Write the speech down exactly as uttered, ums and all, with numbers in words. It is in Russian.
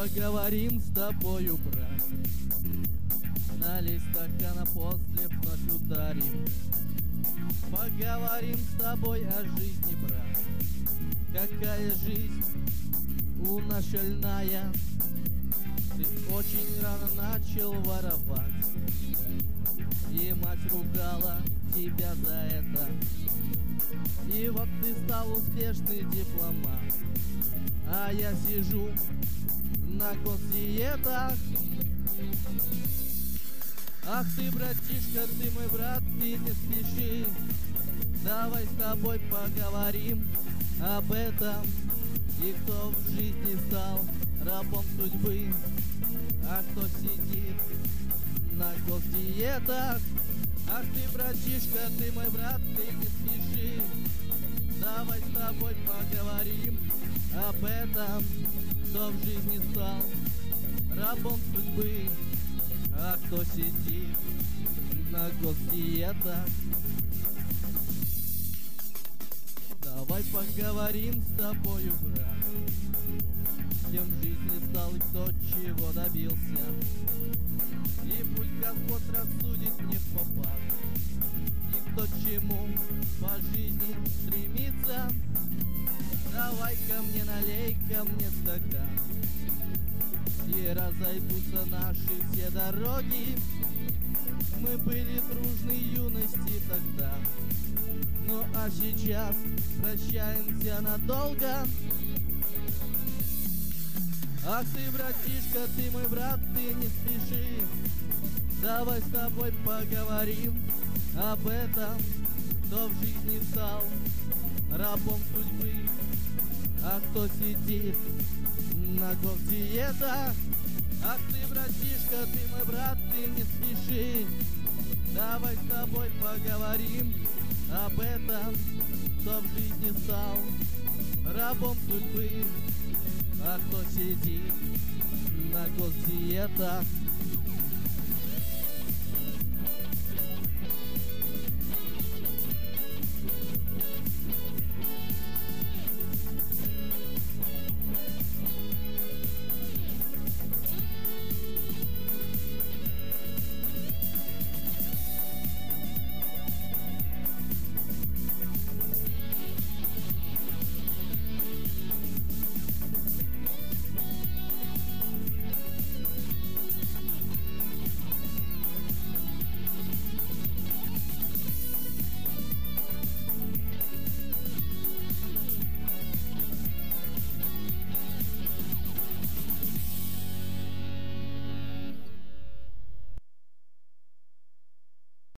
Поговорим с тобою, брат. Налей стакана, после вновь ударим. Поговорим с тобой о жизни, брат. Какая жизнь у нас шальная. Ты очень рано начал воровать, и мать ругала тебя за это. И вот ты стал успешный дипломат, а я сижу на госдиетах. Ах ты, братишка, ты мой брат, ты не спеши. Давай с тобой поговорим об этом. И кто в жизни стал рабом судьбы, а кто сидит на госдиетах. Ах ты, братишка, ты мой брат, ты не спеши. Давай с тобой поговорим об этом. Кто в жизни стал рабом судьбы, а кто сидит на госдиетах. Давай поговорим с тобою, брат. Кем в жизни стал и кто чего добился. И пусть Господь рассудит не впопад, и кто чему по жизни стремится. Давай ко мне, налей ко мне стакан, и разойдутся наши все дороги. Мы были дружны юности тогда, ну а сейчас прощаемся надолго. Ах ты, братишка, ты мой брат, ты не спеши. Давай с тобой поговорим об этом. Кто в жизни стал рабом судьбы, а кто сидит на госдиетах. Ах ты, братишка, ты мой брат, ты не спеши. Давай с тобой поговорим об этом. Кто в жизни стал рабом судьбы, а кто сидит на госдиетах.